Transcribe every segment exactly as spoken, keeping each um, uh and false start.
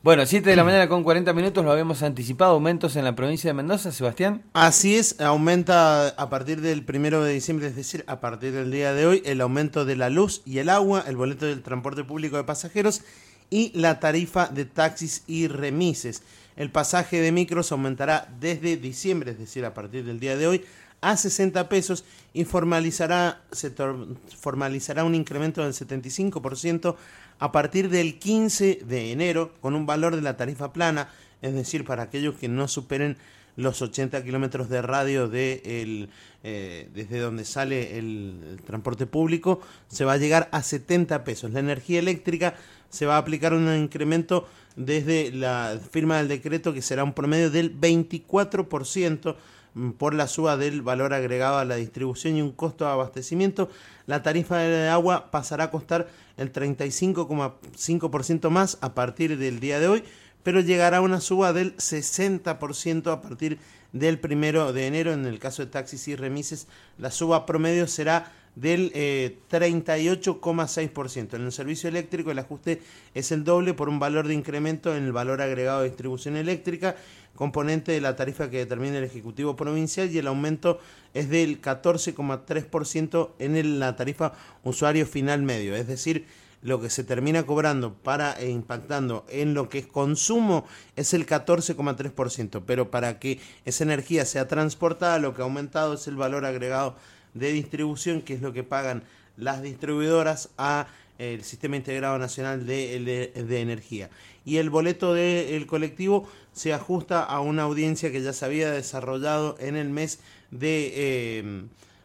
Bueno, siete de la mañana con cuarenta minutos, lo habíamos anticipado, aumentos en la provincia de Mendoza, Sebastián. Así es, aumenta a partir del primero de diciembre, es decir, a partir del día de hoy, el aumento de la luz y el agua, el boleto del transporte público de pasajeros y la tarifa de taxis y remises. El pasaje de micros aumentará desde diciembre, es decir, a partir del día de hoy, a sesenta pesos y formalizará, se formalizará un incremento del setenta y cinco por ciento a partir del quince de enero con un valor de la tarifa plana, es decir, para aquellos que no superen los ochenta kilómetros de radio de el, eh, desde donde sale el, el transporte público, se va a llegar a setenta pesos. La energía eléctrica se va a aplicar un incremento desde la firma del decreto que será un promedio del veinticuatro por ciento por la suba del valor agregado a la distribución y un costo de abastecimiento. La tarifa de agua pasará a costar el treinta y cinco coma cinco por ciento más a partir del día de hoy, pero llegará a una suba del sesenta por ciento a partir del primero de enero. En el caso de taxis y remises, la suba promedio será del eh, treinta y ocho coma seis por ciento. En el servicio eléctrico el ajuste es el doble por un valor de incremento en el valor agregado de distribución eléctrica, componente de la tarifa que determina el Ejecutivo Provincial, y el aumento es del catorce coma tres por ciento en el, la tarifa usuario final medio, es decir, lo que se termina cobrando para e impactando en lo que es consumo es el catorce coma tres por ciento, pero para que esa energía sea transportada lo que ha aumentado es el valor agregado de distribución, que es lo que pagan las distribuidoras a el Sistema Integrado Nacional de, de, de Energía. Y el boleto del colectivo se ajusta a una audiencia que ya se había desarrollado en el mes de, eh,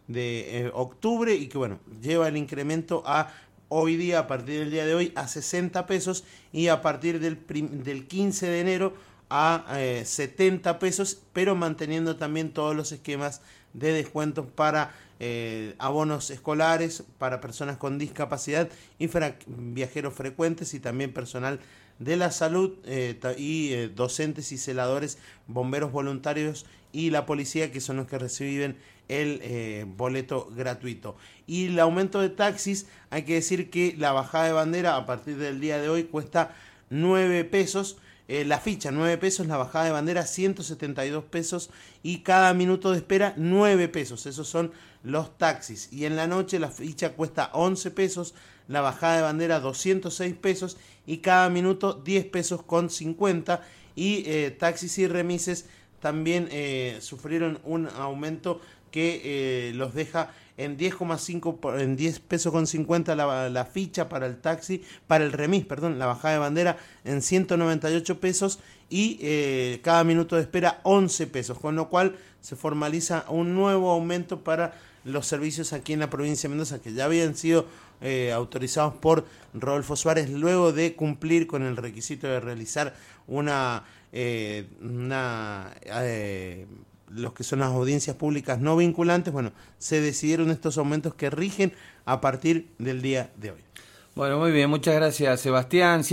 de eh, octubre y que bueno, lleva el incremento a hoy día, a partir del día de hoy, a sesenta pesos y a partir del, prim, del quince de enero a eh, setenta pesos, pero manteniendo también todos los esquemas de descuentos para eh, abonos escolares, para personas con discapacidad y fra- viajeros frecuentes y también personal de la salud eh, y eh, docentes y celadores, bomberos voluntarios y la policía, que son los que reciben el eh, boleto gratuito. Y el aumento de taxis, hay que decir que la bajada de bandera a partir del día de hoy cuesta nueve pesos, eh, la ficha nueve pesos, la bajada de bandera ciento setenta y dos pesos y cada minuto de espera nueve pesos, esos son los taxis. Y en la noche la ficha cuesta once pesos, la bajada de bandera doscientos seis pesos y cada minuto diez pesos con cincuenta. Y eh, taxis y remises también eh, sufrieron un aumento que eh, los deja en diez coma cinco, en diez pesos con cincuenta la, la ficha para el taxi, para el remis, perdón, la bajada de bandera en ciento noventa y ocho pesos y eh, cada minuto de espera once pesos, con lo cual se formaliza un nuevo aumento para los servicios aquí en la provincia de Mendoza, que ya habían sido eh, autorizados por Rodolfo Suárez luego de cumplir con el requisito de realizar una, eh, una eh, los que son las audiencias públicas no vinculantes. Bueno, se decidieron estos aumentos que rigen a partir del día de hoy. Bueno, muy bien, muchas gracias, Sebastián.